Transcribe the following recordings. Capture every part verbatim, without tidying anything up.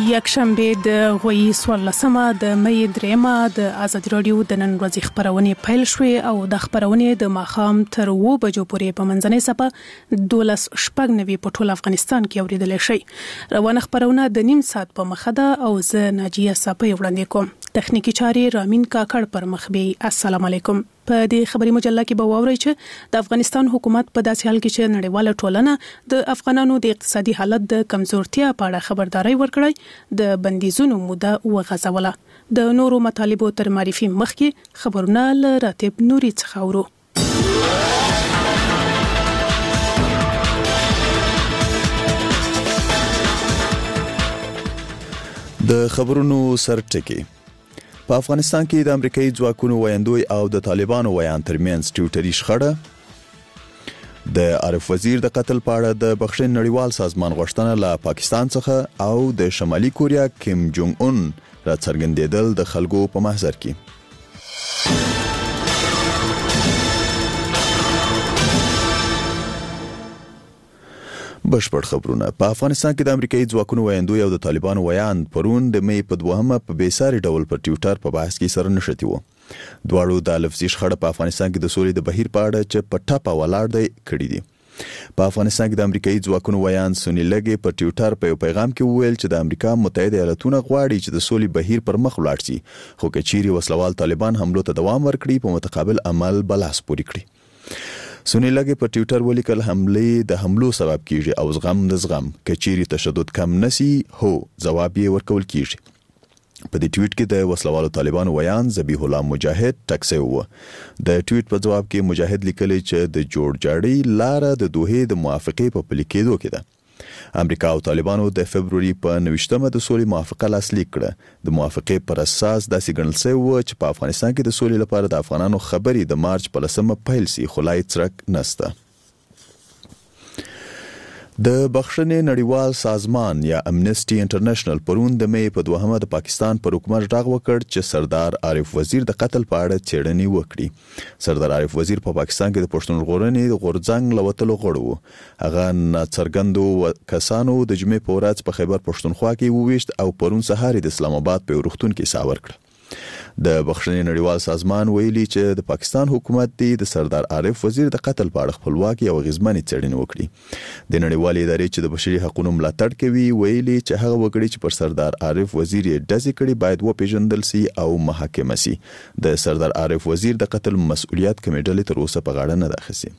یکشنبه د غوي څوارلسمه د مې درېمه د ازادي راډیو د نن ورځې خبرونه پیل شوې او د خبرونه د ماخام تر و بجو پورې په منځنۍ صفه دولس شپږ نوي په ټول افغانستان کې اوریدل شي. روانه خبرونه د نیم ساعت په مخه ده او زه ناجیه صاحب وړاندې کوم. تخنیکی چاري رامین کاکړ پر مخ به. السلام علیکم. په دې خبري مجله کې به واورئ چې د افغانستان حکومت په داسې حال کې چې نړیواله ټولنه د افغانانو د اقتصادي حالت د کمزورتیا په اړه خبرداري ورکړي د بندیزونو موده وغځوله. د نورو مطالبو تر معرفي مخکې خبرونه له راتب نوري څخه اورو. د خبرونو سرټکی. په افغانستان کې د امریکایي ځواکونو ویاندوی او د طالبانو ویان ترمنځ ټویټري شخړه. د عارف وزیر د قتل په اړه د بخښنې نړیوال سازمان غوښتنه له پاکستان څخه او د شمالي کوریا کیم جونګ اون را څرګندېدل د خلکو په محضر کې. بشپړ خبرونه. په افغانستان کې د امریکایي ځواکونو ویاندوی او د طالبانو ویان پرون د مې په دوهمه په بیساري ډول پر ټویټر په بحث کې سره نښتي وو. دواړو د لفظي شخړه په افغانستان کې د سولې د بهیر په اړه چې په ټاپه ولاړ دی کړی دي. په افغانستان کې د امریکایي ځواکونو ویان سونی لګي په ټویټر په یو پیغام کې وویل چې د امریکا متحده ایالاتونه غواړي چې د سولې بهیر پر مخ ولاړ شي، خو که چیرې وسلوال طالبان حملو ته دوام ورکړي په متقابل عمل بلاس پوري کړي. سونی لګي په ټویټر ولیکل حمله د حملو سبب کیږي او زغم د زغم، کچيري تشدد کم نسی هو جواب یې ورکول کیږي. په دې ټویټ کې د وسلوالو طالبانو ویان ذبیح الله مجاهد ټکسي وو. د ټویټ په جواب کې مجاهد لیکلی چې د جوړ جاړي لار د دوه د موافقې په پلي کېدو کې ده. امریکا او طالبانو د فبروري په نوښتمه د سولې موافقه لاسلیک کړه. د موافقې پر اساس داسې ګڼل شوی و چې په افغانستان کې د سولې لپاره د افغانانو خبرې د مارچ په لسمه پیل سي، خو لا یې څرک نسته. د بخښنې نړیوال سازمان یا امنیسټي انټرنیشنل پرون د مې په دوهمه د پاکستان پر حکومت ډاغ وکړ چې سردار عارف وزیر د قتل په اړه څېړنې وکړي. سردار عارف وزیر په پاکستان کې د پښتون ژغورنې د غورځنګ لوتلو غړو و. هغه ناڅرګندو کسانو د جمعې په ورځ په خیبر پښتونخوا کې وویشت او پرون سهار د اسلام آباد په روغتون کې ساور کړ. د بخښنې نړیوال سازمان ویلي چې د پاکستان حکومت دی د سردار عارف وزیر د قتل په اړه خپلواکي او غیرمنې څېړنې وکړي. د نړیوالې ادارې چې د بشري حقوقو ملاتړ کوي ویلي چې هغه وګړي چې پر سردار عارف وزیر یې ډزې کړي باید وپیژندل شي او محاکمه شي. د سردار عارف وزیر د قتل مسؤلیت کومې ډلې تر اوسه په غاړه نه ده اخیستې.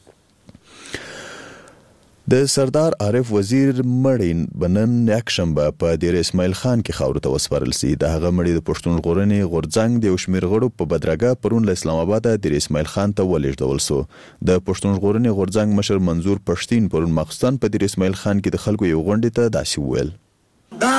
د سردار عارف وزیر مړی بنن یکشنبه په دیر اسماعیل خان کې خاورو ته وسپارل سي. د هغه مړی د پښتون ژغورنې غورځنګ د یو شمېر غړو په بدرګه پرون له اسلام آباد دیر اسماعیل خان ته ولېږدول سو. د پښتون ژغورنې غورځنګ مشر منظور پښتين پرون مخصوصن په دیر اسماعیل خان کې د خلکو یو غونډې ته داسې وویل: دا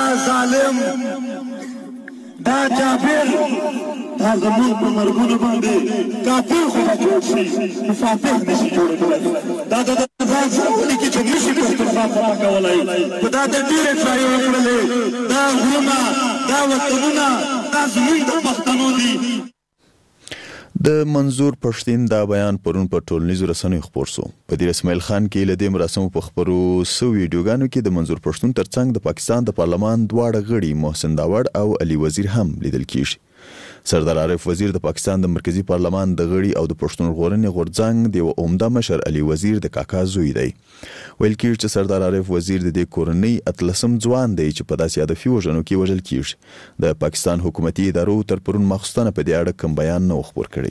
ظالم دا جابر دا زمون په مرګونو باندې کافر خو به جوړ شي، فاتح نشي جوړېدلی. دا د ځان سره ولیکي چې نشي پښتونخوا فتح کولی. خو دا د ډېرې ټرایې وکړلې. دا غرونه دا وطنونه دا زموږ د پښتنو دي. د منظور پښتين دا بیان پرون په ټولنیزو رسنیو خپور سو. په دیر اسماعیل خان کې له دې مراسمو په خبرو سو ویډیوګانو کې د منظور پښتون ترڅنګ د پاکستان د پارلمان دواړه غړي محسن داوړ او علي وزیر هم لیدل کیږي. سردار عارف وزیر د پاکستان د مرکزی پارلمان د غړي او د پښتون ژغورنې غورځنګ د یو عمده مشر علي وزیر د کاکا زوی دی. ویل کیږي چې سردار عارف وزیر د دې کورنۍ اتلسم ځوان دی چې په داسې هدفي وژنو کې وژل کیږي. د پاکستان حکومتي ادارو تر پرون مخصوصا په دې اړه کوم بیان نه خپور کړی.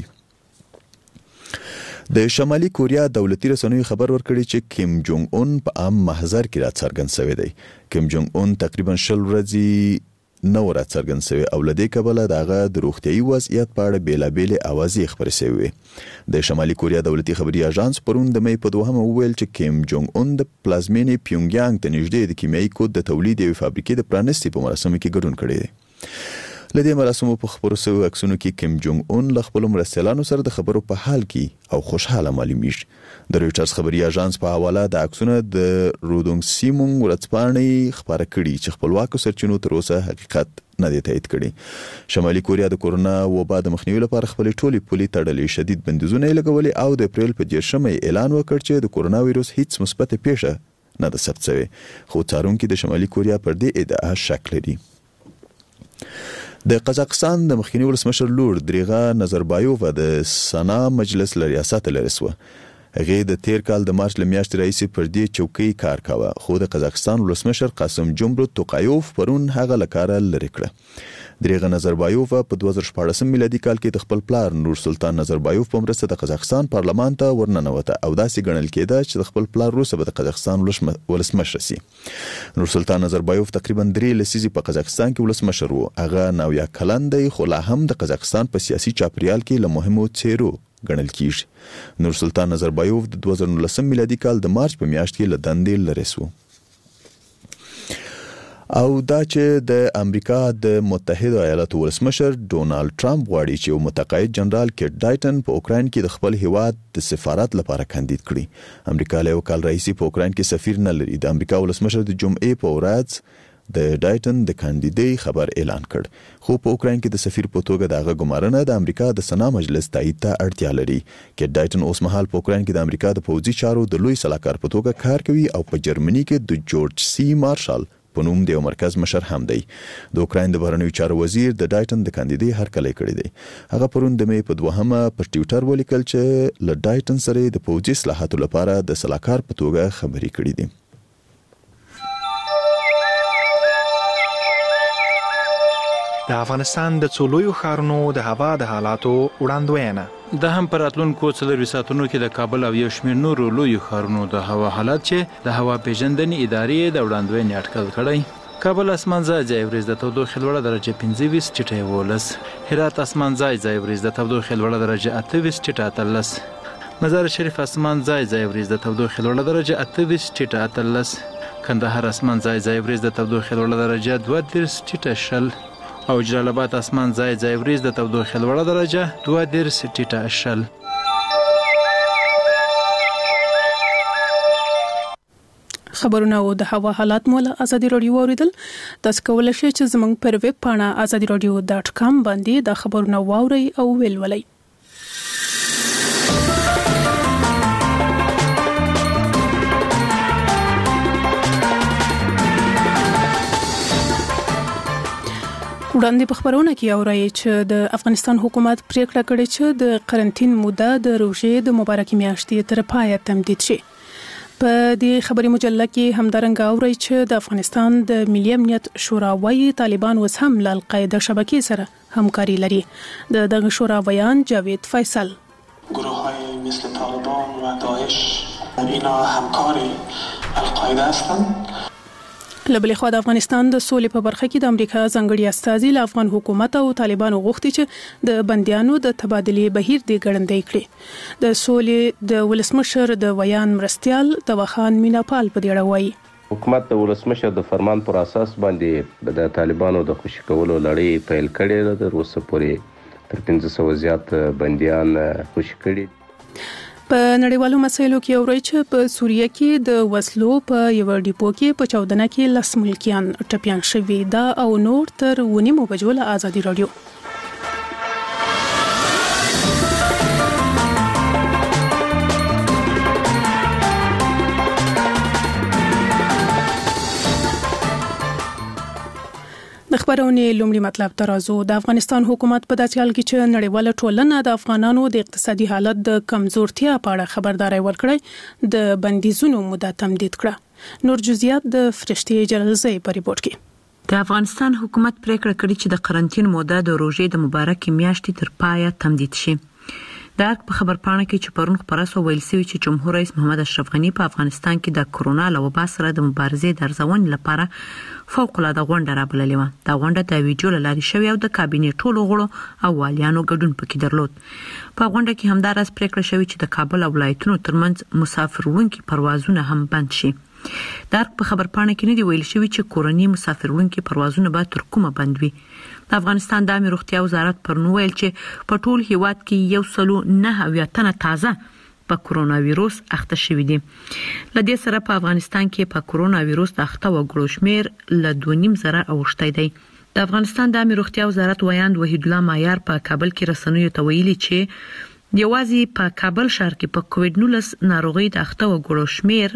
د شمالي کوریا دولتي رسنیو خبر ورکړي چې کیم جونګ اون په عام محضر کې را څرګند شوی دی. کیم جونګ اون تقریبا شل ورځې نو را څرګند شوی او لدې کبله دغه د روغتيایي وضعیت په اړه بیلابېلې اوازې خبرې شوې. د شمالي کوریا دولتي خبري اژانس پرون د مې په دوهمه وویل چې کیم جونګ اون د پلازمینې پیونګیانګ ته نږدې د کیمیاوي کود د تولید یوې فابریکې د پرانستې په مراسمو کې ګډون کړی دی. لدې مراسمو په خبرو شویو عکسونو کې کیم جونګ اون له خپلو مرستیالانو سره د خبرو په حال کې او خوشحاله معلومیږي. د رویټرز خبري اژانس په حواله د عکسونه د رودونګ سیمونګ ورځپاڼې خبره کړي چې خپلواکو سرچینو تر اوسه حقیقت نه دی تایید کړي. شمالي کوریا د کورونا وبا د مخنیوي لپاره خپلې ټولې پولې تړلې، شدید بندیزونه یې لګولې او د اپریل په دیرشمه اعلان وکړ چې د کورونا وایروس هیڅ مثبت پیښه نه ده ثبت شوی، خو څارونکي د شمالي کوریا پر دې ادعا شک لري. د قزاقستان د مخکنی ولسمشر لور دریغه نظربایووا د سنا مجلس له ریاست لرې سوه. هغې د تیر کال د مارچ له میاشتې راهیسې پر دې چوکۍ کار کاوه، خو د قزاقستان ولسمشر قاسم جمرود توقایوف پرون هغه له کاره لرې کړه. دریغه نظربایووا په دوه زره شپاړسم میلادي کال کې د خپل پلار نور سلطان نظربایوف په مرسته د قزاقستان پارلمان ته ورننوته او داسې ګڼل کېده چې د خپل پلار وروسته به د قزاقستان ولسمشر شي. نور سلطان نظربایوف تقریبا درې لسیزې په قزاقستان کې ولسمشر و. هغه نویا کلن دی، خو لا هم د قزاقستان په سیاسي چاپریال کې له مهمو څیرو ګڼل کیږي. نور سلطان نظربایوف د دوه زره نولسم میلادي کال د مارچ په میاشت کې له دندې لرې سو. او دا چې د امریکا د متحده ایالاتو ولسمشر ډونالد ټرمپ غواړي چې یو متقاعد جنرال کیټ ډایټن په اوکراین کې د خپل هیواد د سفارت لپاره کاندید کړي. امریکا له یو کال راهیسې په اوکراین کې سفیر نه لري. د امریکا ولسمشر د جمعې په ورځ د ډایټن د کاندیدۍ خبر اعلان کړ، خو په اوکراین کې د سفیر په توګه دغه ګمارنه د امریکا د سنا مجلس تایید ته اړتیا لري. کیټ ډایټن اوس مهال په اوکراین کې د امریکا د پوځي چارو د لوی سلاکار په توګه کار کوي او په جرمني کې د جورج سی مارشال په نوم د یو مرکز مشر هم دی. د اوکراین د بهرنیو چارو وزیر د ډایټن د کاندیدۍ هرکلی کړی دی. هغه پرون د مې په دوهمه پر ټویټر ولیکل چې له ډایټن سره د پوځي اصلاحاتو لپاره د سلاکار په توګه خبرې کړې دي. د افغانستان د څو لویو ښارونو د هوا د حالاتو وړاندوینه. د هم پر راتلونکو څلورو ساعتونو کې د کابل او یو شمېر نورو لویو ښارونو د هوا حالات چې د هوا پیژندنې ادارې د وړاندوینې اټکل کړی. کابل اسمان ځای ځای ورځ د تودوخې لوړه درجه پنځه ویشت ټیټه یولس، هرات اسمان ځای ځای ورځ د تودوخې لوړه درجه اته ویشت ټیټه اتلس، مزار شریف اسمان ځای ځای ورځ د تودوخې لوړه درجه اته ویشت ټیټه اتلس، کندهار اسمان ځای ځای ورځ د تودوخې لوړه درجه دوه دېرش ټیټه شل او جلال آباد اسمان ځای ځای ورځ د تودوخې لوړه درجه دوه دېرش ټیټه شل. خبرونه او د هوا حالات مول ازادي رادیو اوریدل. تاسو کولای شئ چې زموږ پر ویب پاڼه ازادي رادیو ډاټ کام باندې د خبرونو واوري او ولولئ. وړاندې په خبرونه کې اورئ چې د افغانستان حکومت پریکړه کړې چې د قرنټین موده د روژې د مبارکي میاشتې تر پایه تمدید شي. په دې خبري مجله کې همدارنګه اورئ چې د افغانستان د ملي امنیت شورا وايي طالبان اوس هم له القاعده شبکې سره همکاري لري. د دغه شورا بیان جاوید فیصل. گروه‌های مثل طالبان و داعش اینا همکار القاعده هستند. لبلې خو د افغانستان د سولې په برخه کې د امریکا ځانګړي استازي له افغان حکومت او طالبانو غوښتي چې د بنديانو د تبادلې بهیر دی ګړندې کړي. د سولې د ولسمشر د ویان مرستيال توخان میناپال په دې اړه وایي حکومت د ولسمشر د فرمان پر اساس باندې د طالبانو د خوشي کولو لړۍ پیل کړې ده. د روسه پورې تر پنځه سوه زیات بنديان خوشي کړي. په نړیوالو مسایلو کې اوري چې په سوریه کې د وسلو په یو ډیپو کې په چودنه کې لس ملکیان ټپيان شوي دا او نور تر ونیمو بجو له ازادي رادیو. د خبرونې لومړی مطلب ترازو. د افغانستان حکومت په داسې حال کې چې نړیواله ټولنه د افغانانو د اقتصادي حالت د کمزورتیا په اړه خبرداري ورکړې د بندیزونو موده تمدید کړه. نور جزئیات د فرشتي جلالزی په ریپورت کې. د افغانستان حکومت پریکړه کړې چې د قرنټین موده د روژې د مبارکي میاشتې تر پایه تمدید شي. د په خبر پاڼه کې چې پرون خبره سو ویل سوي چې جمهور رئیس محمد اشرف غنی په افغانستان کې د کرونا له وبا سره د مبارزې د ارزونې لپاره فوق العاده غونډه رابللې و. دا غونډه د ویډیو لاري شوی او د کابینې ټولو غړو او والیانو ګډون پکې درلود. په غونډه کې همدارس پریکړه شوې چې د کابل او ولایتونو ترمنځ مسافر وړونکي پروازونه هم بند شي. دا په خبر پاڼه کې نه دی ویل شوی چې کورنۍ مسافر وړونکي پروازونه به تر کومه بند وي. د افغانستان د عامه روغتیا وزارت پرون ویل چې په ټول هیواد کې یو سلو نه اویا تنه تازه په کرونا وایروس اخته شوي دي. لدې سره په افغانستان کې په کرونا وایروس د اخته وګړو شمیر له دوه نیم زره اوښتی دی. د افغانستان د عامه روغتیا وزارت ویاند وحید الله معیار په کابل کې رسنیو ته ویلي چې یوازې په کابل ښار کې په کووډ نولس ناروغي د اخته وګړو شمیر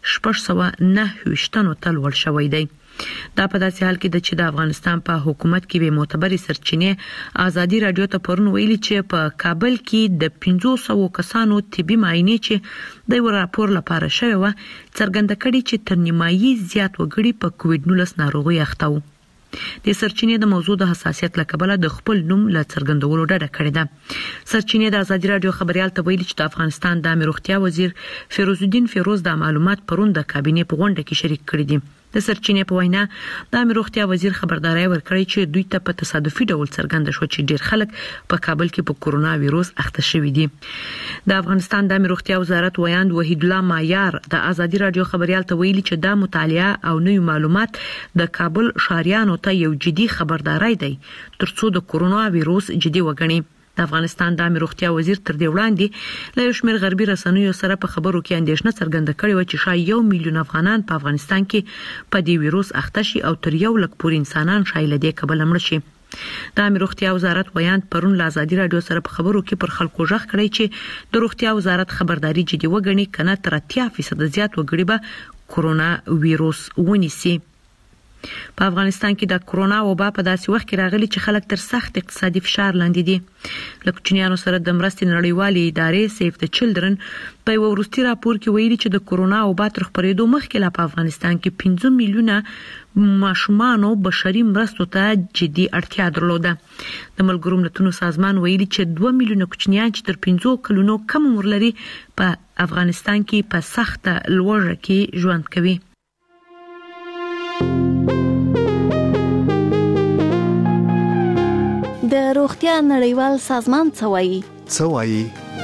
شپږ سوه نهه ویشت تنو ته لوړ شوی دی. دا په داسې حال کې د چې د افغانستان په حکومت کې به معتبرې سرچینې ازادي رادیو ته پرون ویلي چې په کابل کې د پنځوس سوه کسانو طبي معاینې چې د یو راپور لپاره شوی و څرګنده کړي چې تر نیمایي زیات وګړي په کووډ نولس ناروغي اخته وو. د سرچینې د موضوع د حساسیت لکبله د خپل نوم له څرګندولو ډډه کړې ده. سرچینې د ازادي رادیو خبريال ته ویلي چې د افغانستان د امیر روغتیا وزیر فیروز الدین فیروز د معلومات پرون د کابینې په غونډه کې شریک کړي دي. د سرچینې په وینا د امیر روغتیا وزیر خبرداري ورکړی چې دوی ته په تصادفي ډول څرګنده شو چې ډیر خلک په کابل کې په کورونا وایروس اخته شوي دي. د افغانستان د امیر روغتیا وزارت ویاند وحید الله مایار د ازادي رادیو خبريال ته ویلي چې دا مطالعه او نوې معلومات د کابل شهريانو ته یو جدي خبرداري دی ترڅو د کورونا وایروس جدي وګڼي. د افغانستان د امیر روغتیا وزیر تر دې وړاندې له یو شمېر غربي رسنیو سره په خبرو کې اندېښنه څرګنده کړې و چې شاید یو میلیون افغانان په افغانستان کې په دې وایروس اخته شي او تر یو لک پورې انسانان شاید له دې کبله مړ شي. د امیر روغتیا وزارت ویاند پرون له ازادي رادیو سره په خبرو کې پر خلکو ژغ کړی چې د روغتیا وزارت خبرداري جدي وګڼي کنه تر اتیا فیصد زیات وګړي به کورونا وایروس ونیسي. په افغانستان کې د کورونا وبا په داسې وخت کې راغلي چې خلک تر سخت اقتصادي فشار لاندې دي. له کوچنیانو سره د مرستې نړیوالې ادارې سیف د چلډرن په یو وروستي راپور کې ویلي چې د کورونا وبا تر خپرېدو مخکې لا په افغانستان کې پنځه میلیونه ماشومان بشري مرستو ته جدي اړتیا درلوده. د ملګرو ملتونو سازمان ویلي چې دوه میلیونه کوچنیان چې تر پنځو کلونو کم عمر لري په افغانستان کې په سخته لوږه کې ژوند کوي. د روغتیا نړیوال سازمان څه وایي؟ څه وایي؟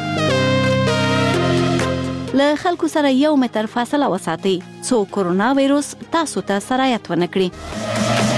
له خلکو سره یو متر فاصله وساتئ څو کورونا وایروس تاسو ته سرایت ونه کړي.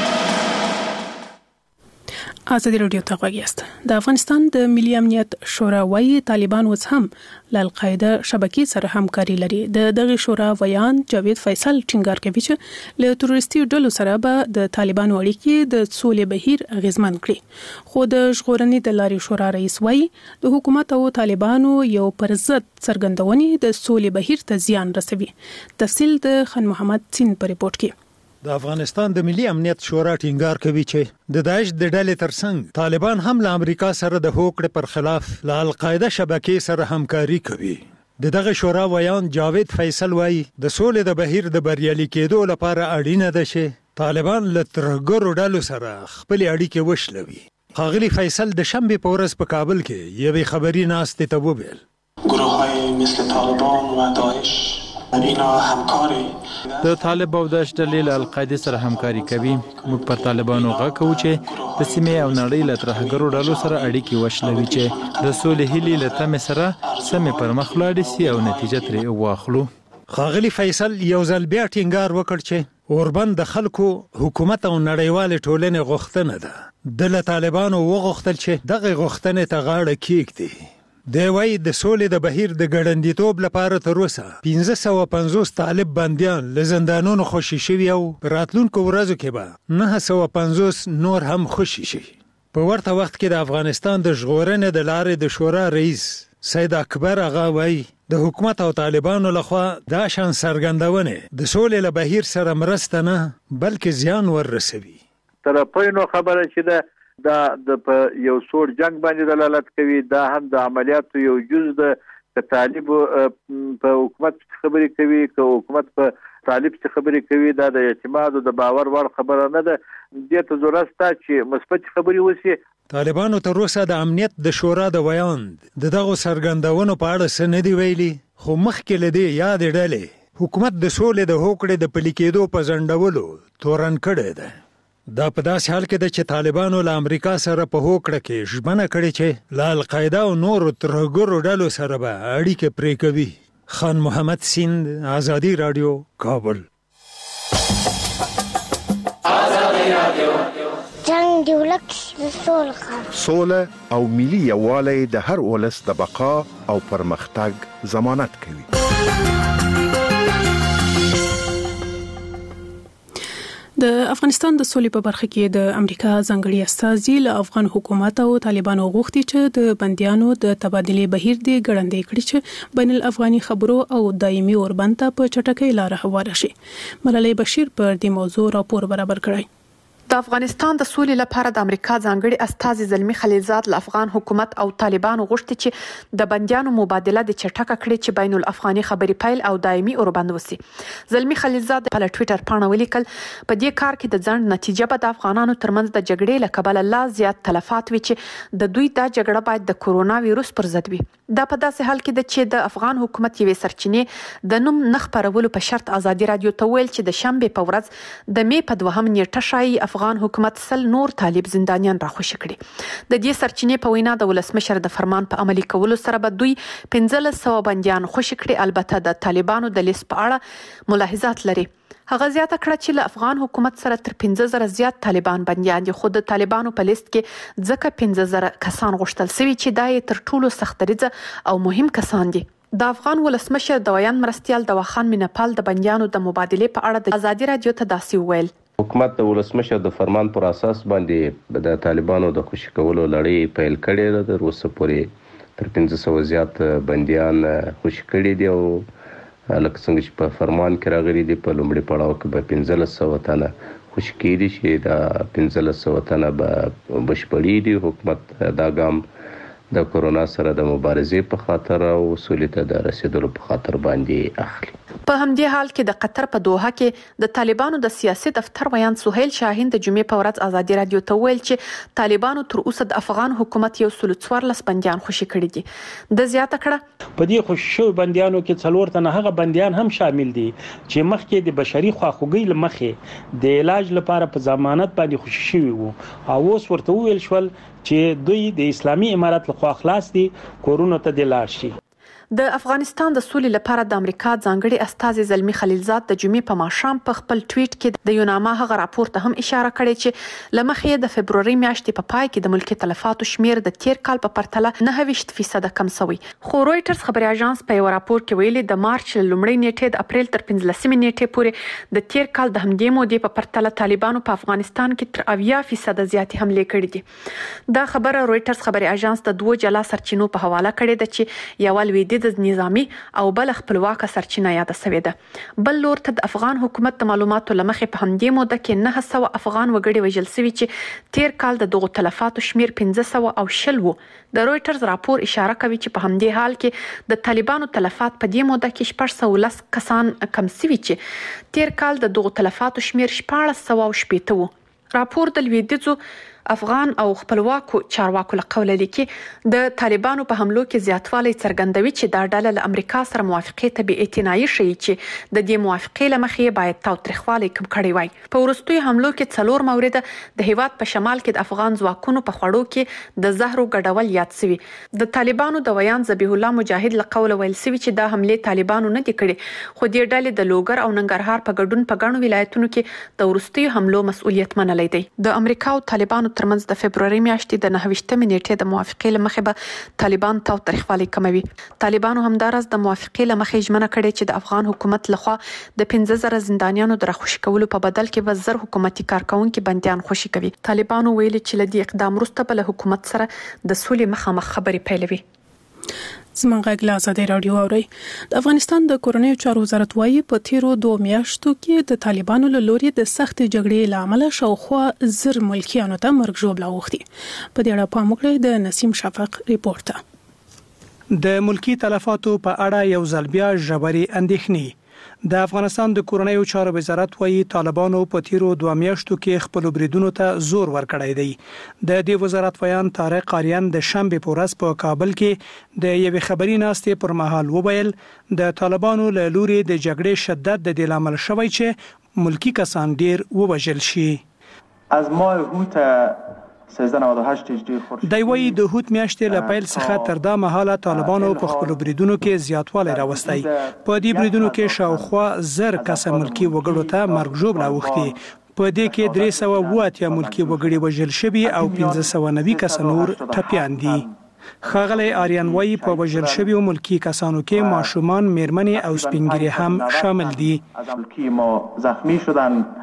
ازادي رادیو ته غوږیاست. د افغانستان د ملي امنیت شورا وايي طالبان اوس هم له القاعده شبکې سره همکاري لري. د دغه شورا ویان جاوید فیصل ټینګار کوي چې له تروریستي ډلو سره به د طالبانو اړیکې د سولې بهیر اغیزمن کړي. خو د ژغورنې د لارې شورا رئیس وايي د حکومت او طالبانو یو پر ضد څرګندونې د سولې بهیر ته زیان رسوي. تفصیل د خان محمد سین په ریپورت کې. د افغانستان د ملي امنیت شورا ټینګار کوي چې د داعش د ډلې ترڅنګ طالبان هم له امریکا سره د هوکړې پر خلاف له القاعده شبکې سره همکاري کوي. د دغه شورا ویان جاوید فیصل وایي د سولې د بهیر د بریالي کېدو لپاره اړینه ده چې طالبان له ترهګرو ډلو سره خپل اړیکې وشلوي. ښاغلي فیصل د شنبې په ورځ په کابل کې یوې خبري ناستې ته وویل گروه‌های مثل طالبان و داعش اینا همکاری د طالب او داعش ډلې له القاعده سره همکاري کوي. موږ پر طالبانو غږ کوو چې د سیمې او نړۍ له ترهګرو ډلو سره اړیکې وشلوي چې د سولې هیلې له تمې سره سمې پر مخ لاړې سي او نتیجه ترې واخلو. ښاغلي فیصل یو ځل بیا ټینګار وکړ چې اوربند د خلکو حکومت او نړیوال ټولنې غوښتنه ده. د طالبانو وغوښتل چې دغه غوښتنې ته غاړه کېږدي. د وای د سولې د بهیر د ګړندیتوب لپاره تر اوسه پنځه سوه پنځوس طالب بنديان له زندانونو خوشي شوي او راتلونکو ورځو کې به نهه سوه پنځوس نور هم خوشي شي. په ورته وخت کې د افغانستان د ژغورنې د لارې د شورا رئیس سید اکبر اغا وای د حکومت او طالبانو لخوا دا شان سرګندونه د سولې له بهیر سره مرسته نه بلکې زیان ورسوي. طرفینو خبره چې ده دا د یو سوړ جنگ باندې دلالت کوي. دا هم د عملیاتو یو جز د طالب په حکومت خبرې کوي که حکومت په طالب څخه خبرې کوي. دا د اعتماد او د باور وړ خبره نه ده. دې ته ضرورت شته چې مثبت خبرې وشي. طالبانو تر اوسه د امنیت د شورا د ویاند د دغه سرګندونو په اړه څه نه دی ویلي. خو مخکې له دې یاد ډلې حکومت د سولې د هوکړې د پلي کېدو په ځنډولو تورن کړی ده. دا په داسې حال کې ده چې طالبانو له امریکا سره په هوکړه کې ژمنه کړې چې له القاعده او نورو ترهګرو ډلو سره به اړیکې پرې کوي. خان محمد سیند، ازادي رادیو، کابل. ازادي رادیو جنگ دی ولک سوله سوله او ملي یووالی د هر ولس د بقا او پرمختګ ضمانت کوي. د افغانستان د سولې په برخه کې د امریکا ځانګړي استازي له افغان حکومت او طالبانو غوښتي چې د بنديانو د تبادلې بهیر دی ګړندې کړي چې بین الافغاني خبرو او دایمي اوربند ته په چټکۍ لار هواره شي. ملالۍ بشیر پر دې موضوع راپور برابر کړی. د افغانستان د سولې لپاره د امریکا ځانګړي استازي زلمی خلیلزاد له افغان حکومت او طالبانو غوښتي چې د بنديانو مبادله د چټکه کړي چې بین الافغاني خبري پیل او دایمي اوربند وسی. زلمی خلیلزاد په ټوئیټر باندې ولیکل په دې کار کې د ځند نتیجه به د افغانانو ترمنځ د جګړې له کبله لا زیات تلفات وي چې د دوی دا جګړه باید د کورونا وایروس پر ضد وي. دا په داسې حال کې د چې د افغان حکومت یوې سرچینې د نوم نخ پرولو په شرط ازادي رادیو ته ویل چې د شنبه په ورځ د می په دوهم نیټه شای افغان حکومت سل نور طالب زندانیان راخوشي کړي. د دې سرچینې په وینا د ولسمشر د فرمان په عملي کولو سره به دوی پنځه سوه بنديان خوشي کړي. البته د طالبانو د لیست په اړه ملاحظات لري. هغه زیاته کړه چې له افغان حکومت سره تر پنځه زره زیات طالبان بنديان دي، خو د طالبانو په لیست کې ځکه پنځه زره کسان غوښتل شوي چې دا یې تر ټولو سختریزه او مهم کسان دي. د افغان ولسمشر د ویان مرستیال دواخان مینپال د بنديانو د مبادلې په اړه د ازادي رادیو ته داسې وویل. حکومت د ولسمشر د فرمان پر اساس باندې د طالبانو د خوشي کولو لړۍ پیل کړې ده. تر اوسه پورې تر پنځه سوه زیات بنديان خوشي کړي دي او لکه څنګه چې په فرمان کې راغلي دي په لومړي پړاو کې به پنځه سوه تنه خوشي کېدي چې دا پنځه سوه تنه به بشپړېږي. حکومت دا ګام د کورونا سره د مبارزې په خاطر او سولې ته د رسیدلو په خاطر باندې اخلي. په همدې حال کې د قطر په دوحه کې د طالبانو د سیاسي دفتر ویان سهیل شاهین د جمعې په ورځ ازادي رادیو ته ویل چې طالبانو تر اوسه د افغان حکومت یو سل څوارلس بنديان خوشي کړي دي. د زیاته کړه په دې خوشي شوي بنديانو کې څلور تنه هغه بنديان هم شامل دي چې مخکې د بشري خواخوږۍ لمخې د علاج لپاره په ضمانت باندې خوشي شوي وو او اوس ورته ویل شول چې دوی د اسلامي امارت لخوا خلاص دي کورونو ته د لاړ شي. د افغانستان د سولې لپاره د امریکا ځانګړي استازي زلمی خلیلزاد د جمعې په ماښام په خپل ټویټ کې د یوناما هغه راپور ته هم اشاره کړې چې لمخې د فبروري میاشتې په پای کې د ملکی تلفاتو شمیر د تیر کال په پرتله نه ویشت فیصد کم شوی. خو رويټرز خبري اژانس په یو راپور کې ویلي د مارچ لومړۍ نیټې د اپریل تر پنځلسمې نیټې پورې د تیر کال د همدې مودې په پرتله طالبانو په افغانستان کې تر اویا فیصد زیاتې حملې کړې دي. دا خبره رويټرز خبري اژانس د دوه جلا سرچینو په حواله کړې ده چې یو لویدي د نظامی او بل خپلواک سرچینه یاد شوې ده. بل لور ته د افغان حکومت د معلوماتو لمخې په همدې موده کې نه سوه افغان وګړي وژل شوي چې تیر کال د دغو تلفاتو شمیر پنځه سوه او شل وو. د رويټرز راپور اشاره کوي چې په همدې حال کې د طالبانو تلفات په دې موده کې شپږ سوه لس کسان کم شوي چې تیر کال د دغو تلفاتو شمیر شپاړس سوه او شپېته وو. راپور د لویدیځو افغان او خپلواکو چارواکو له قوله لیکي د طالبانو په حملو کې زیاتوالی څرګندوي چې دا ډله له امریکا سره موافقې ته بې اعتنایي ښیي چې د دې موافقې له مخې باید تاوتریخوالی کم کړی وای. په وروستیو حملو کې څلور مورده د هیواد په شمال کې د افغان ځواکونو په خوړو کې د زهرو ګډول یاد شوي. د طالبانو د ویان ذبیح الله مجاهد له قوله ویل شوي چې دا حملې طالبانو نه دي کړي خو دې ډلې د لوګر او ننګرهار په ګډون په ګڼو ولایتونو کې د وروستیو حملو مسؤلیت منلی دی. د امریکا او طالبانو ترمنځ د فبروري میاشتې د نهه ویشتمې نیټې د موافقې له مخې به طالبان تاوتریخوالی کموي. طالبانو همداراز د موافقې له مخې ژمنه کړې چې د افغان حکومت لخوا د پنځه زره زندانیانو د راخوشي کولو په بدل کې به زر حکومتي کارکونکي بندیان خوشي کوي. طالبانو ویلي چې له دې اقدام وروسته به له حکومت سره د سولې مخامخ خبرې پیلوي. زمونږ غږ له ازادي رادیو اورئ. د افغانستان د کورنیو چارو وزارت وايي په تیرو دوه میاشتو کې د طالبانو له لوري د سخت جګړې له امله شاوخوا زر ملکیانو ته مرګ ژوبله اوښتي. په دې اړه پام وکړئ د نسیم شفق ریپورت ته. د ملکی تلفاتو په اړه یو ځل بیا ژورې اندېښنې. د افغانستان د کورنیو چارو وزارت وايي طالبانو په تیرو دوه میاشتو کې خپل بریدونو ته زور ورکړی دی. د دې وزارت ویان طارق آریان د شنبه په ورځ په کابل کې د یوې خبري ناستې پر مهال وویل د طالبانو له لوري د جګړې شدت د دې لامل شوی چې ملکی کسان ډیر ووژل شي. از ماه هوت سیزده نود و هشت هجری دی وایي د هوت میاشتې له پیل څخه تر دا مهاله طالبانو په خپل بریدونو کې زیاتوالی راوستی. په دې بریدونو کې شاوخوا زر کسه ملکی وګړو ته مرګ ژوبله اوښتي. په دې کې درې سوه اووه اتیا ملکی وګړي وژل شوي او پنځه سوه نوي کسه نور ټپیان دي. ښاغلی آریان وايي په وژل شویو ملکی کسانو کې ماشومان، میرمنې او سپینګیري هم شامل دي.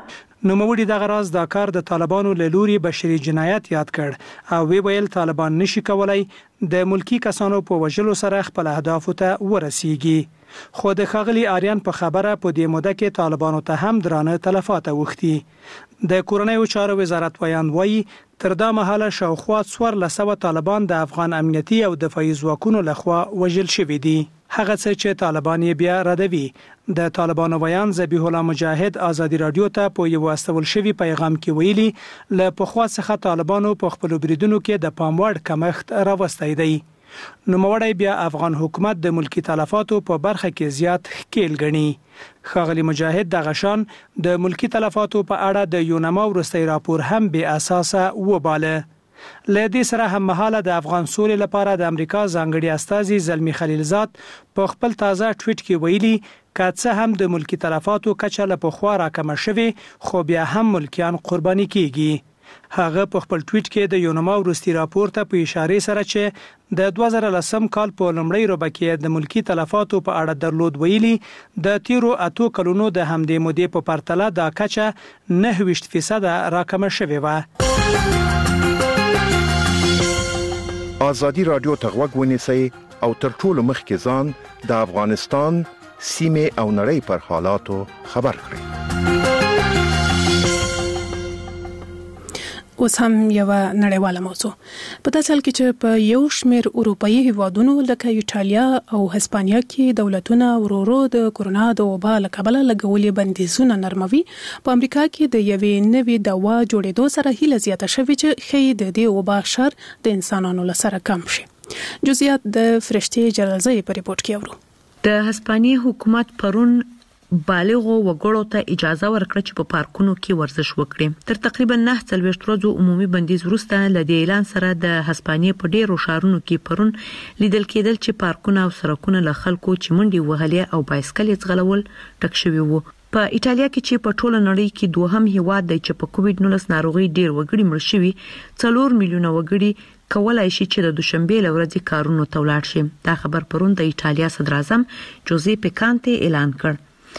نوموړي دغه راز دا کار د طالبانو له لوري بشري جنایت یاد کړ او وی ویل طالبان نشي کولای د ملکی کسانو په وژلو سره خپل اهداف ته ورسیږي خو د ښاغلي آریان په خبره په دې موده کې طالبانو ته هم درانه تلفات اوښتي د کورنیو چارو وزارت ویان وایي تر دا مهاله شاوخوا څوارلس سوه طالبان د افغان امنیتي او دفاعي ځواکونو لخوا وژل شوي دي هغه څه چې طالبان یې بیا ردوي د طالبانو ویان ذبیح الله مجاهد ازادي رادیو ته په یو استول شوی پیغام کې ویلي ل پخوا څخه طالبانو په خپل بریدونو کې د پاموړ کمښت راوستي دی نوموړی بیا افغان حکومت د ملکی تلفاتو په برخه کې زیات ښکیل ګڼي ښاغلي مجاهد د غشان د ملکی تلفاتو په اړه د یونما ورستي راپور هم بې اساسه وباله لدې سره هم مهاله د افغان سولې لپاره د امریکا ځانګړي استازي زلمی خلیلزاد په خپل تازه ټویټ کې ویلي کاڅه هم د ملکی تلفاتو کچه له پخوا راکمه شوی خو بیا هم ملکیان قرباني کیږي هغه په خپل ټویټ کې د یونما ورستي راپور ته په اشاره سره چې د دوه زره لسم کال په لومړۍ روبه کې د ملکی تلفاتو په اړه درلود ویلي د تیرو اتو کلونو د همدې مودې په پرتله دا کچه نه ویشت فیصد راکمه شوی و آزادی رادیو ته غوږ ونیسئ او تر ټولو مخکې ځان د افغانستان سیمې او نړۍ پر حالاتو خبر کړئ. اوس هم یو نړیواله موضوع په داسې حال کې چې په یو شمېر اروپایي هیوادونو لکه ایټالیا او هسپانیا کې دولتونه ورورو د کورونا د وبا له کبله لګولې بندیزونه نرموي په امریکا کې د یوې نوې دوا جوړېدو سره هیله زیاته شوې چې ښایي د دې وبا شر د انسانانو له سره کم شي. جزئیات د فرشتې جلالزۍ په ریپورت کې اورو. د هسپانیې حکومت پرون بالغو وګړو ته اجازه ورکړه چې په پارکونو کې ورزش وکړي. تر تقریبا نه څلوېښت ورځو عمومي بندیز وروسته له دې اعلان سره د هسپانیې په ډیرو ښارونو کې پرون لیدل کېدل چې پارکونه او سړکونه له خلکو چې منډې وهلې او بایسکل یې ځغلول ډک شوي وو. په ایټالیا کې چې په ټوله نړۍ کې دوهم هیواد دی چې په کووډ نولس ناروغي ډیر وګړي مړ شوي څلور میلیونه وګړي کولای شي چې د دوشنبه لورځي کارونو ته ولاړ شي. دا خبر پرون د ایټالیا صدر اعظم جوزیپه کانته اعلان کړ.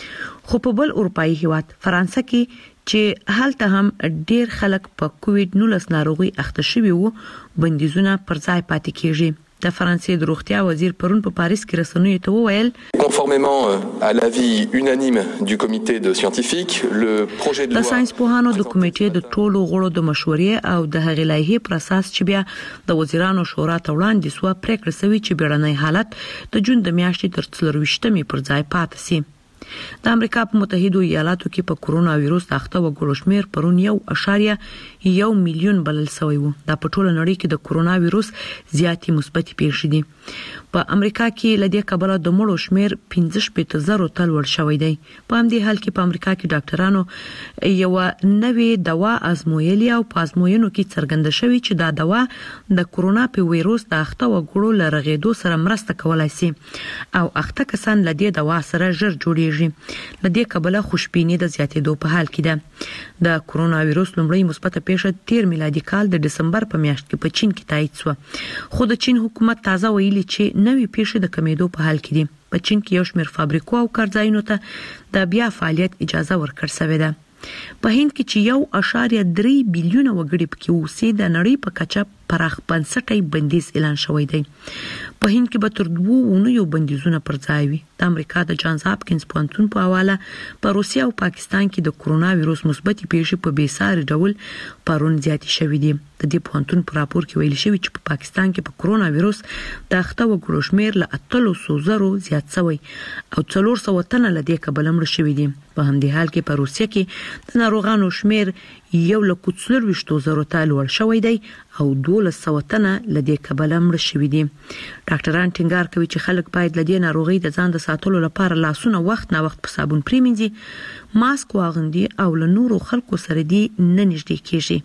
خو په بل اروپایي هیواد فرانسه کې چې هلته هم ډیر خلک په کووډ نولس ناروغي اخته شوي وو بندیزونه پر ځای پاتې کیږي. د فرانسې د روغتیا وزیر پرون په پاریس کې رسنیو ته وویل conformément à l'avis unanime du comité de scientifiques le projet de loi د ساينس پوهانو د کمیټې د ټولو غړو د مشورې او د هغې لایحې پر اساس چې بیا د وزیرانو شورا ته وړاندې سو پریکړه شوې چې بیړنی حالت د جون د میاشتې تر څلرویشتمې پر ځای پاتې شي. د امریکا په متحده ایالاتو کې په کورونا وایروس اخته وګړو شمیر پرون یو اشاریه یو میلیون بلل شوی وو. دا په ټوله نړۍ کې د کورونا وایروس زیاتې مثبت پیښې دي. په امریکا کې لدې کبله د مړو شمیر پنځه شپږ زره تل ور شوی دی. په همدې حال کې په امریکا کې ډاکټرانو یو نوې دوا ازمویلې او په ازموینو کې څرګنده شوی چې دا دوا د کورونا په وایروس د اخته وګړو لرغېدو سره مرسته کولای شي او اخته کسان لدې دوا سره ژر جوړیږي. لدې کبله خوشبیني د زیاتېدو په حال کې ده. د کورونا وایروس لومړی مثبت پیښه تیر میلادي کال د دسمبر په میاشت کې په چین کې تایید شو. خو د چین حکومت تازه ویلي چې نوې پیښې د کمیدو په حال کې دي. په چین کې یو شمېر فابریکو او کارځایونو ته د بیا فعالیت اجازه ورکړل شوې ده. په هند کې چې یو اشاریه درې بیلیونه وګړي پکې اوسي د نړۍ په کچه پراخ بنسټي بندیز اعلان شوی دی. په هند کې به تر دوه اونیو بندیزونه پر ځای وي. د امریکا د جانز هاپکینز پوهنتون په حواله په روسیا او پاکستان کې د کورونا وایروس مثبت پیښې په بیساري ډول پرون زیاتې شوې دي. د دې پوهنتون په راپور کې ویل شوی چې په پاکستان کې په کورونا وایروس د اخته وګړو شمیر له اتلسو زرو زیات شوی او څلور سوه تنه له دې کبله مړ شوي دي. په همدې حال کې په روسیا کې د ناروغانو شمیر یو لک څلوېښت زرو ته لوړ شوی دی او دولس سوه تنه له دې کبله مړ شوي دي. ډاکټران ټینګار کوي چې خلک باید له دې ناروغۍ د ځان د ساتلو لپاره لاسونه وخت نه وخت په صابون پریمنځي، ماسک واغوندي او له نورو خلکو سره دې نه نږدې کیږي.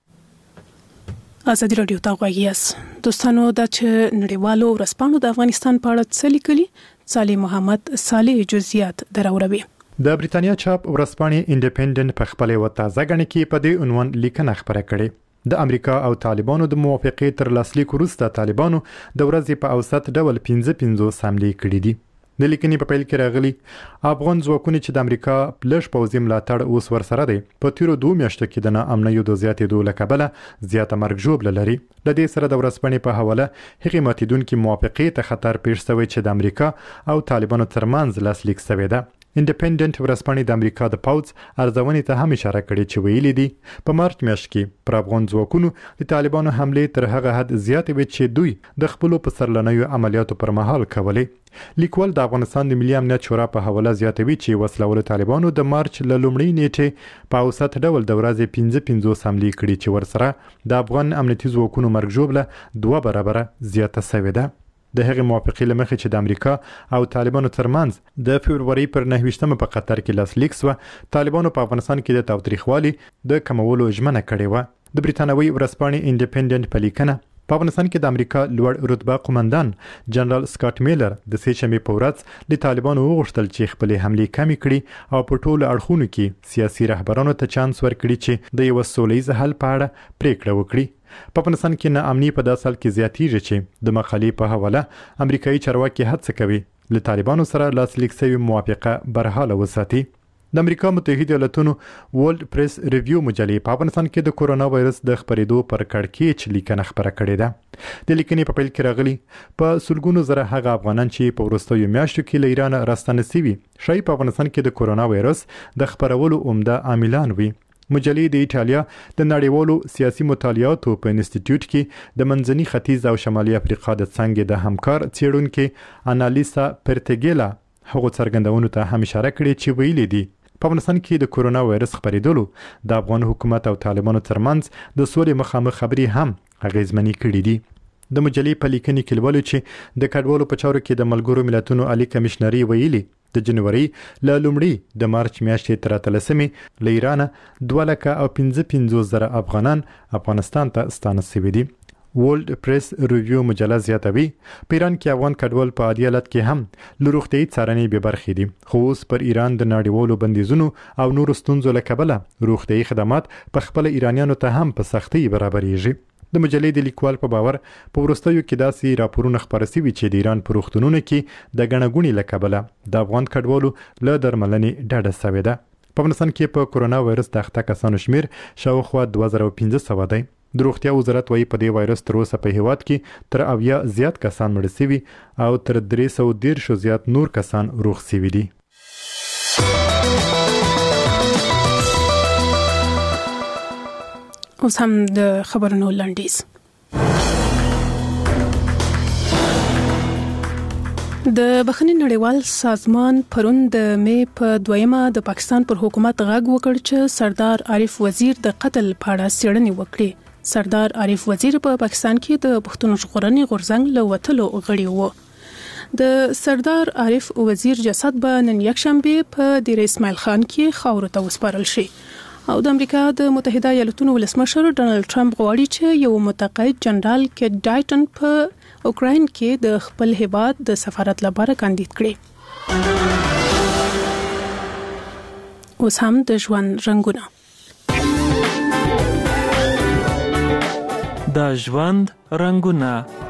ازادي رادیو ته غوږی یاست. دوستانو دا چې نړیوالو ورځپاڼو د افغانستان په اړه څه لیکلي صالح محمد صالح جزئیات دراوړوي. د بریتانیا چاپ ورځپاڼې انډیپندنت په خپل وتا ځګنې کې په دې عنوان لیکنه خبره کړې. د امریکا او طالبانو د موافقې تر لاسلیک وروسته طالبانو د ورځې په اوسط ډول پنځه پنځوس حملې کړې دي. د لیکنې په پیل کې راغلي افغان ځواکونه چې د امریکا لږ پوځي ملاتړ اوس ورسره دی په تیرو دوه میاشتو کې د ناامنیو د زیاتېدو له کبله زیاته مرګ ژوبله لري. له دې سره د ورځپاڼې په حواله هغې ماتېدونکې موافقې ته خطر پیښ شوی چې د امریکا او طالبانو ترمنځ لاسلیک شوې ده. انډیپندنت ورځپاڼې د امریکا د پوځ ارزونې ته هم اشاره کړې چې ویلي دي په مارچ میاشت کې پر افغان ځواکونو د طالبانو حملې تر هغه حد زیاتې وې چې دوی د خپلو پسرلنیو عملیاتو پر مهال کولې. لیکوال د افغانستان د ملي امنیت شورا په حواله زیاتوي چې وسلوال طالبانو د مارچ له لومړۍ نیټې په اوسط ډول د ورځې پنځه پنځوس حملې کړي چې ورسره د افغان امنیتي ځواکونو مرګ ژوبله دوه برابره زیاته شوې ده. د هغې موافقې له مخې چې د امریکا او طالبانو ترمنځ د فبروري پر نهه ویشتمه په قطر کې لاسلیک شوه، طالبانو په افغانستان کې د تاوتریخوالي د کمولو ژمنه کړې وه. د بریتانوي ورځپاڼې انډیپندنت په لیکنه په افغانستان کې د امریکا لوړ رتبه قومندان جنرال سکاټ میلر د سې شنبې په ورځ د طالبانو وغوښتل چې خپلې حملې کمې کړي او په ټولو اړخونو کې سیاسي رهبرانو ته چانس ورکړي چې د یوه سوله ییز حل په اړه پریکړه وکړي. په افغانستان کې ناامني په داسې حال کې زیاتېږي چې د مقالې په حواله امریکایي چارواکي هڅه کوي له طالبانو سره لاسلیک شوې موافقه برحاله وساتي. د امریکا متحده ایالاتونو ورلد پریس ریویو مجلې په افغانستان کې د کورونا وایرس د خپرېدو پر کړکېچ لیکنه خپره کړې ده. د لیکنې په پیل کې راغلي په سلګونو زره هغه افغانان چې په وروستیو میاشتو کې له ایران راستانه شوي ښایي په افغانستان کې د کورونا وایرس د خپرولو عمده عاملان وي. مجلې د ایټالیا د نړیوالو سیاسي مطالعاتو په انسټیټیوټ کې د منځني ختیځ او شمالي افریقا د څانګې د همکار څېړونکي انالیسا پرتګیلا هغو څرګندونو ته هم اشاره کړې چې ویلي دي په افغانستان کې د کورونا وایرس خپرېدلو د افغان حکومت او طالبانو ترمنځ د سولې مخامخ خبرې هم اغېزمنې کړي دي. د مجلې په لیکنې کې لولو چې د کډوالو په چارو کې د ملګرو ملتونو عالی کمشنري ویلي د جنوري له لومړۍ د مارچ میاشتې تر اتلسمې له ایران دوه لکه او پنځه پنځوس زره افغانان افغانستان ته ستانه شوي دي. ورلد پریس ریویو مجله زیاتوي په ایران کې افغان کډوال په عادي حالت کې هم له روغتیایي څارنې بې برخې دي، خو اوس پر ایران د نړیوالو بندیزونو او نورو ستونزو له کبله روغتیایي خدمات په خپله ایرانیانو ته هم په سختۍ برابرېږي. د مجلې د لیکوال په باور په وروستیو کې داسې راپورونه خپاره شوي چې د ایران په روغتونونو کې د ګڼه ګوڼې له کبله د افغان کډوالو له درملنې ډډه شوې ده. په افغانستان کې په کورونا وایرس د اخته کسانو شمیر شاوخوا دوه زره پنځه سوه دی. د روغتیا وزارت وایي په دې وایرس تر اوسه په هیواد کې تر اویا زیات کسان مړه شوي او تر درې سوه دېرشو زیات نور کسان روغ شوي دي. اوس هم د خبرونو لنډیز. د بخښنې نړیوال سازمان پرون د مې په دویمه د پاکستان پر حکومت غږ وکړ چې سردار عارف وزیر د قتل په اړه څېړنې وکړي. سردار عارف وزیر په پاکستان کې د پښتون ژغورنې غورځنګ له وتلو غړی و. د سردار عارف وزیر جسد به نن یکشنبه په دیر اسماعیل خان کې خاورو ته وسپارل شي او د امریکا د متحده ایالاتونو ولسمشر ډانلډ ټرمپ غواړي چې یو متقاعد جنرال کیټ ډایټن په اوکراین کې د خپل هیواد د سفارت لپاره کاندید کړي. اوس هم د ژوند رنگونه. د ژوند رنگونه.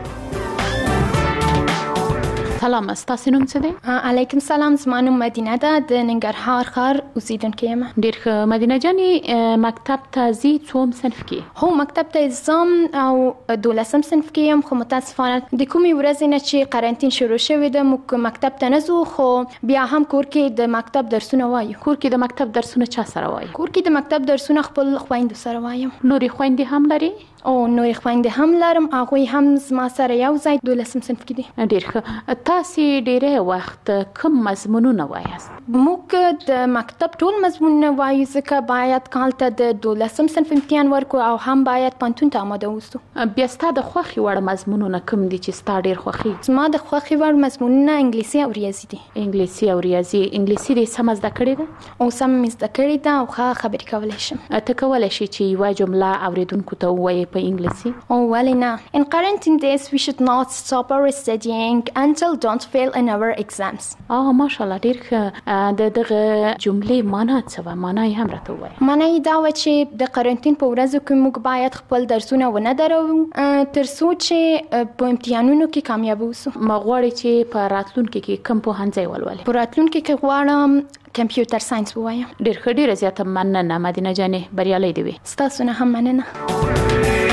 سلام، ستاسو نوم څه دی؟ علیکم سلام، زما نوم مدینه ده، د ننګرهار ښار اوسیدونکې یم. ډېر ښه مدینه جانې، مکتب ته ځې څوم صنف کې؟ هو مکتب ته ځم او دولسم صنف کې یم، خو متاسفانه د کومې ورځې نه چې قرنطین شروع شوی ده موږ مکتب ته نه ځو، خو بیا هم کور کې د مکتب درسونه وایو. کور کې د مکتب درسونه چا سره وایي؟ کور کې د مکتب درسونه خپل خویندو سره وایم. نورې خویندې هم لري؟ او نورې خویندې هم لرم، هغوی هم زما سره یو ځای دولسم صنف کې دي. ډېر ښه. تاسې ډېری وخت کوم مضمونونه وایاست؟ موږ د مکتب ټول مضمونونه وایو، ځکه باید کال ته د دولسم صنف امتحان ورکو او هم باید پوهنتون ته آماده اوسو. بیا ستا د خوښې وړ مضمونونه کوم دي چې ستا ډېر خوښي؟ زما د خوښې وړ مضمونونه انګلیسي او ریاضي دي. انګلیسي او ریاضي. انګلیسي دې سمه زده کړې ده؟ او سمه مې زده کړې ده او ښه خبرې کولی شم. ته کولی شې چې یوه جمله اورېدونکو ته ووایې په انګلیسي؟ او ولې نه. In quarantine days we should not stop our studying until people don't fail in our exams. اه ماشاءالله ډیر ښه. د دغه جملې معنا څه و؟ معنا یې هم راته ووایه. معنا یې دا و چې د قرنټین په ورځو کې موږ باید خپل درسونه ونه درو تر څو چې په امتحانونو کې کامیاب اوسو. ما غواړي چې په راتلونکي کې کوم پوهنځی ولولې؟ په راتلونکي کې غواړم کمپیوټر ساينس ووایم. ډیر ښه، ډیره زیاته مننه مدینه جانې، بریالۍ دې وي. ستاسو نه هم مننه.